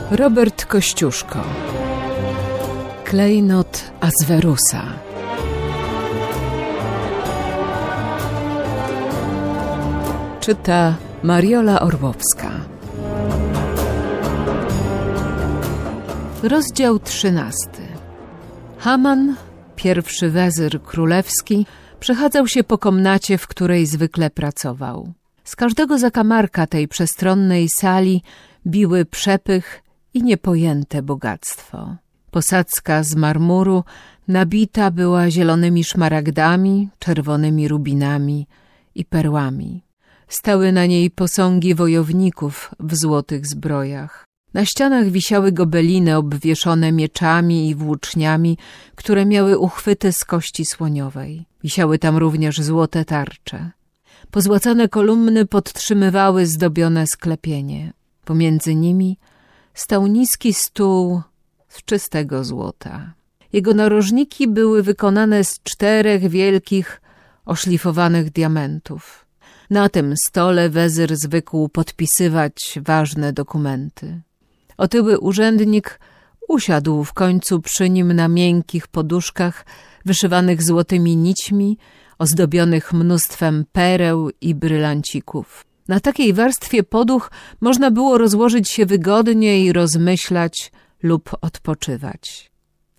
Robert Kościuszko. Klejnot Ahasverusa. Czyta Mariola Orłowska. Rozdział 13. Haman, pierwszy wezyr królewski, przechadzał się po komnacie, w której zwykle pracował. Z każdego zakamarka tej przestronnej sali biły przepych i niepojęte bogactwo. Posadzka z marmuru nabita była zielonymi szmaragdami, czerwonymi rubinami i perłami. Stały na niej posągi wojowników w złotych zbrojach. Na ścianach wisiały gobeliny obwieszone mieczami i włóczniami, które miały uchwyty z kości słoniowej. Wisiały tam również złote tarcze. Pozłacane kolumny podtrzymywały zdobione sklepienie. Pomiędzy nimi stał niski stół z czystego złota. Jego narożniki były wykonane z 4 wielkich, oszlifowanych diamentów. Na tym stole wezyr zwykł podpisywać ważne dokumenty. Otyły urzędnik usiadł w końcu przy nim na miękkich poduszkach wyszywanych złotymi nićmi, ozdobionych mnóstwem pereł i brylancików. Na takiej warstwie poduch można było rozłożyć się wygodnie i rozmyślać lub odpoczywać.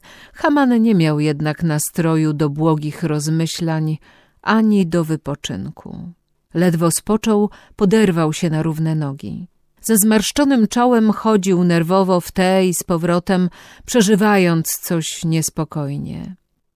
Haman nie miał jednak nastroju do błogich rozmyślań ani do wypoczynku. Ledwo spoczął, poderwał się na równe nogi. Ze zmarszczonym czołem chodził nerwowo w te i z powrotem, przeżywając coś niespokojnie.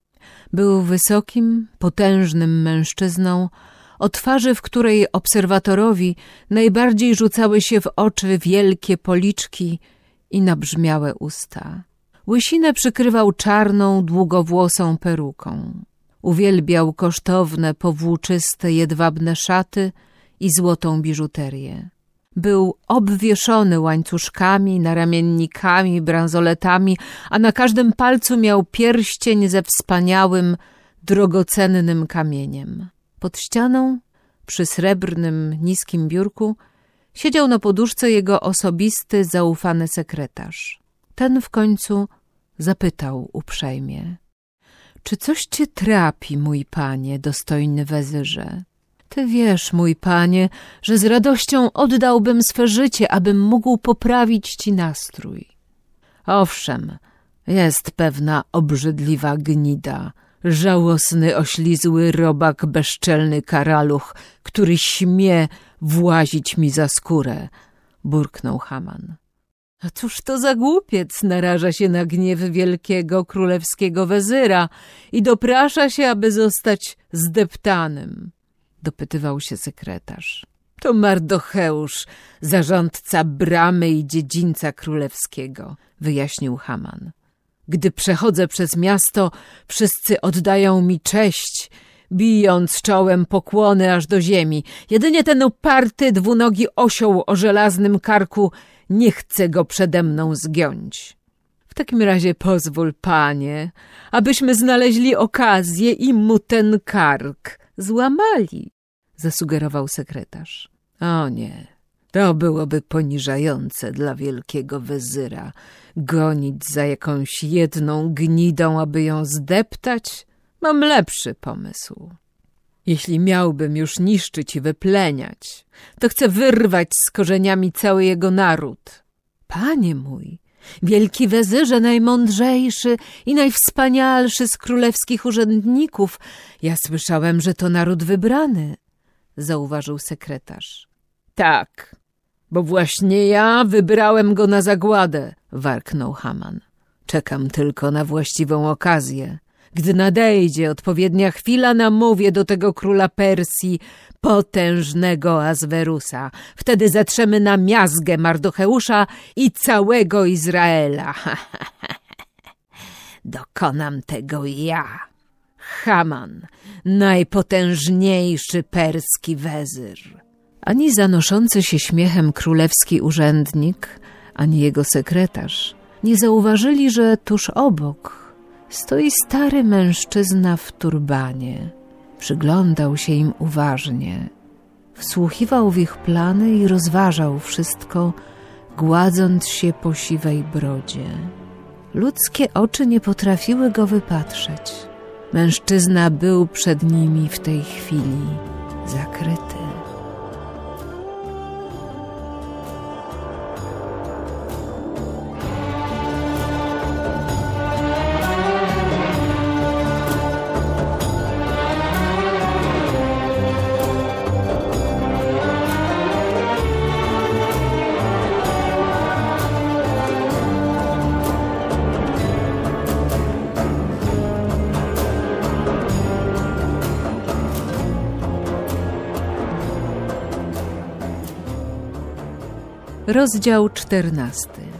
Był wysokim, potężnym mężczyzną, o twarzy, w której obserwatorowi najbardziej rzucały się w oczy wielkie policzki i nabrzmiałe usta. Łysinę przykrywał czarną, długowłosą peruką. Uwielbiał kosztowne, powłóczyste, jedwabne szaty i złotą biżuterię. Był obwieszony łańcuszkami, naramiennikami, bransoletami, a na każdym palcu miał pierścień ze wspaniałym, drogocennym kamieniem. Pod ścianą, przy srebrnym, niskim biurku, siedział na poduszce jego osobisty, zaufany sekretarz. Ten w końcu zapytał uprzejmie: „Czy coś cię trapi, mój panie, dostojny wezyrze? Ty wiesz, mój panie, że z radością oddałbym swe życie, abym mógł poprawić ci nastrój. Owszem, jest pewna obrzydliwa gnida, żałosny, oślizły robak, bezczelny karaluch, który śmie włazić mi za skórę”, burknął Haman. „A cóż to za głupiec naraża się na gniew wielkiego królewskiego wezyra i doprasza się, aby zostać zdeptanym”, dopytywał się sekretarz. „To Mardocheusz, zarządca bramy i dziedzińca królewskiego”, wyjaśnił Haman. „Gdy przechodzę przez miasto, wszyscy oddają mi cześć, bijąc czołem pokłony aż do ziemi. Jedynie ten uparty, dwunogi osioł o żelaznym karku nie chce go przede mną zgiąć. W takim razie pozwól, panie, abyśmy znaleźli okazję i mu ten kark złamali”, zasugerował sekretarz. „O nie, to byłoby poniżające dla wielkiego wezyra, gonić za jakąś jedną gnidą, aby ją zdeptać. Mam lepszy pomysł. Jeśli miałbym już niszczyć i wypleniać, to chcę wyrwać z korzeniami cały jego naród”. „Panie mój, wielki wezyrze, najmądrzejszy i najwspanialszy z królewskich urzędników, ja słyszałem, że to naród wybrany”, zauważył sekretarz. „Tak, bo właśnie ja wybrałem go na zagładę”, warknął Haman. „Czekam tylko na właściwą okazję. Gdy nadejdzie odpowiednia chwila, namówię do tego króla Persji, potężnego Ahasverusa. Wtedy zetrzemy na miazgę Mardocheusza i całego Izraela. Dokonam tego ja, Haman, najpotężniejszy perski wezyr”. Ani zanoszący się śmiechem królewski urzędnik, ani jego sekretarz nie zauważyli, że tuż obok stoi stary mężczyzna w turbanie. Przyglądał się im uważnie, wsłuchiwał w ich plany i rozważał wszystko gładząc się po siwej brodzie. Ludzkie oczy nie potrafiły go wypatrzeć. Mężczyzna był przed nimi w tej chwili zakryty. Rozdział 14.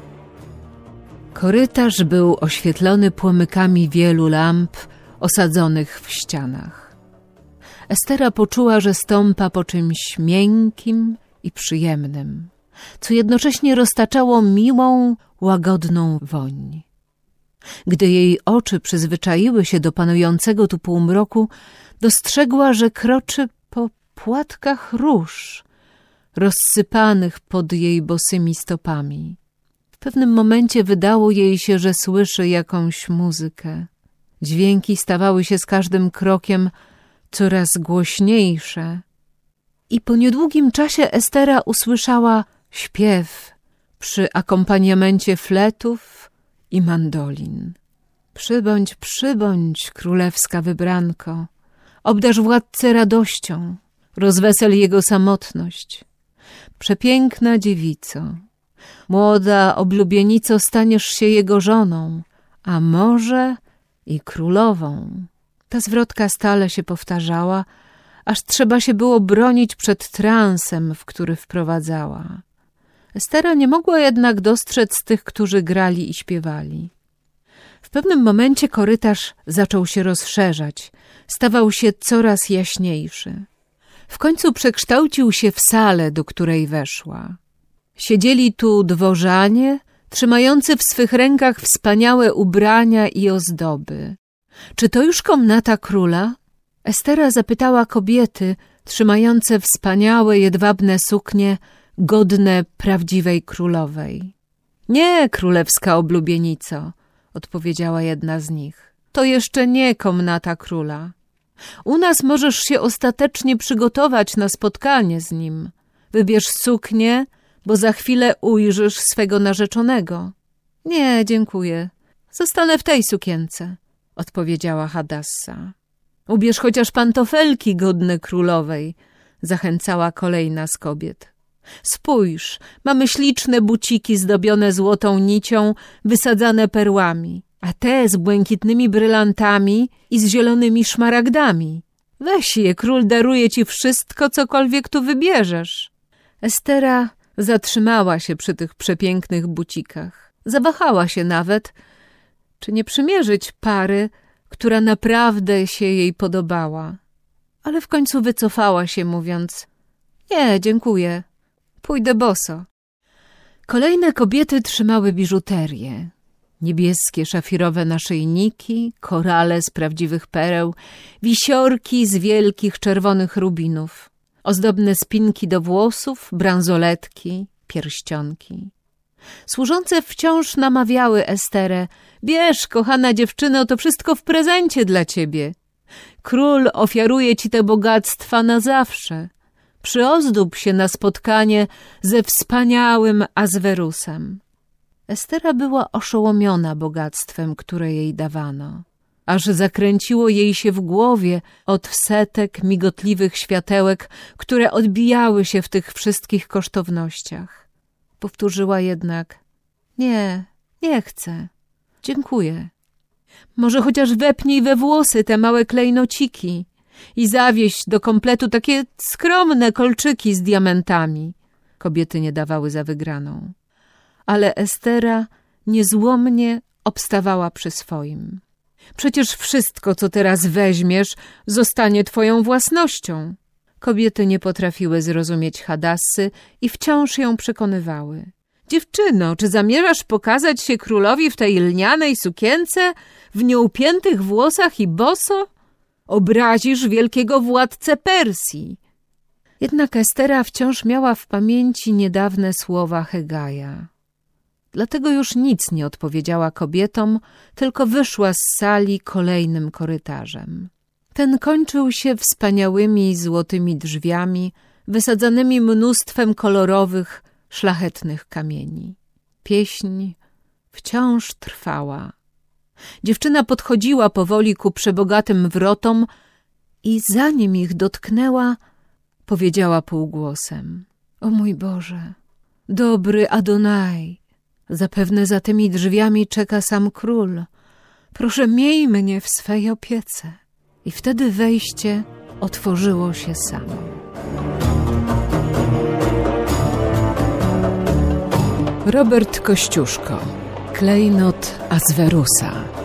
Korytarz był oświetlony płomykami wielu lamp osadzonych w ścianach. Estera poczuła, że stąpa po czymś miękkim i przyjemnym, co jednocześnie roztaczało miłą, łagodną woń. Gdy jej oczy przyzwyczaiły się do panującego tu półmroku, dostrzegła, że kroczy po płatkach róż, rozsypanych pod jej bosymi stopami. W pewnym momencie wydało jej się, że słyszy jakąś muzykę. Dźwięki stawały się z każdym krokiem coraz głośniejsze i po niedługim czasie Estera usłyszała śpiew przy akompaniamencie fletów i mandolin. Przybądź, przybądź, królewska wybranko, obdarz władcę radością, rozwesel jego samotność. Przepiękna dziewico, młoda oblubienico, staniesz się jego żoną, a może i królową. Ta zwrotka stale się powtarzała, aż trzeba się było bronić przed transem, w który wprowadzała. Estera nie mogła jednak dostrzec tych, którzy grali i śpiewali. W pewnym momencie korytarz zaczął się rozszerzać, stawał się coraz jaśniejszy. W końcu przekształcił się w salę, do której weszła. Siedzieli tu dworzanie, trzymający w swych rękach wspaniałe ubrania i ozdoby. Czy to już komnata króla? Estera zapytała kobiety, trzymające wspaniałe jedwabne suknie, godne prawdziwej królowej. Nie, królewska oblubienico, odpowiedziała jedna z nich. To jeszcze nie komnata króla. U nas możesz się ostatecznie przygotować na spotkanie z nim. Wybierz suknię, bo za chwilę ujrzysz swego narzeczonego. Nie, dziękuję. Zostanę w tej sukience, odpowiedziała Hadassa. Ubierz chociaż pantofelki godne królowej, zachęcała kolejna z kobiet. Spójrz, mamy śliczne buciki zdobione złotą nicią, wysadzane perłami, a te z błękitnymi brylantami i z zielonymi szmaragdami. Weź je, król daruje ci wszystko, cokolwiek tu wybierzesz. Estera zatrzymała się przy tych przepięknych bucikach. Zawahała się nawet, czy nie przymierzyć pary, która naprawdę się jej podobała. Ale w końcu wycofała się, mówiąc: nie, dziękuję, pójdę boso. Kolejne kobiety trzymały biżuterię. Niebieskie, szafirowe naszyjniki, korale z prawdziwych pereł, wisiorki z wielkich czerwonych rubinów, ozdobne spinki do włosów, bransoletki, pierścionki. Służące wciąż namawiały Esterę: bierz, kochana dziewczyno, to wszystko w prezencie dla ciebie. Król ofiaruje ci te bogactwa na zawsze. Przyozdób się na spotkanie ze wspaniałym Azwerusem. Estera była oszołomiona bogactwem, które jej dawano. Aż zakręciło jej się w głowie od setek migotliwych światełek, które odbijały się w tych wszystkich kosztownościach. Powtórzyła jednak: nie, nie chcę. Dziękuję. Może chociaż wepnij we włosy te małe klejnociki i zawieź do kompletu takie skromne kolczyki z diamentami. Kobiety nie dawały za wygraną. Ale Estera niezłomnie obstawała przy swoim. Przecież wszystko, co teraz weźmiesz, zostanie twoją własnością. Kobiety nie potrafiły zrozumieć Hadassy i wciąż ją przekonywały. Dziewczyno, czy zamierzasz pokazać się królowi w tej lnianej sukience, w nieupiętych włosach i boso? Obrazisz wielkiego władcę Persji. Jednak Estera wciąż miała w pamięci niedawne słowa Hegaja. Dlatego już nic nie odpowiedziała kobietom, tylko wyszła z sali kolejnym korytarzem. Ten kończył się wspaniałymi złotymi drzwiami, wysadzanymi mnóstwem kolorowych, szlachetnych kamieni. Pieśń wciąż trwała. Dziewczyna podchodziła powoli ku przebogatym wrotom i zanim ich dotknęła, powiedziała półgłosem: o mój Boże, dobry Adonai, zapewne za tymi drzwiami czeka sam król. Proszę, miej mnie w swej opiece. I wtedy wejście otworzyło się samo. Robert Kościuszko, Klejnot Aswerusa.